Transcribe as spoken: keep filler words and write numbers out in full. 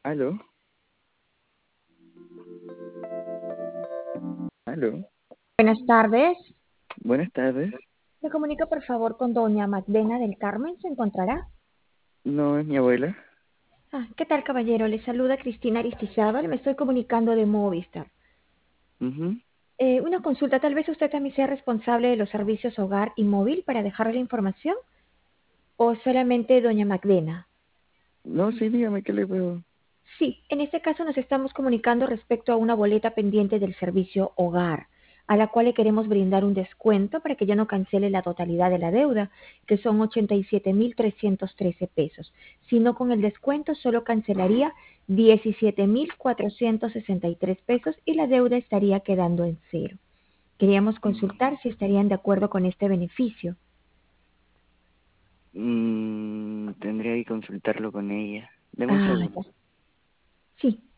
¿Aló? ¿Aló? Buenas tardes. Buenas tardes. Me comunico por favor con doña Magdalena del Carmen. ¿Se encontrará? No, es mi abuela. Ah, ¿qué tal, caballero? Le saluda Cristina Aristizábal. Me estoy comunicando de Movistar. Ujú. Eh, una consulta. Tal vez usted también sea responsable de los servicios hogar y móvil para dejarle la información. ¿O solamente doña Magdalena? No, sí, dígame qué le puedo. Sí, en este caso nos estamos comunicando respecto a una boleta pendiente del servicio hogar, a la cual le queremos brindar un descuento para que ya no cancele la totalidad de la deuda, que son ochenta y siete mil trescientos trece pesos, sino con el descuento solo cancelaría diecisiete mil cuatrocientos sesenta y tres pesos y la deuda estaría quedando en cero. Queríamos Mm, consultar si estarían de acuerdo con este beneficio. mm, tendría que consultarlo con ella. Deme un Ah, segundo. ya. Sí.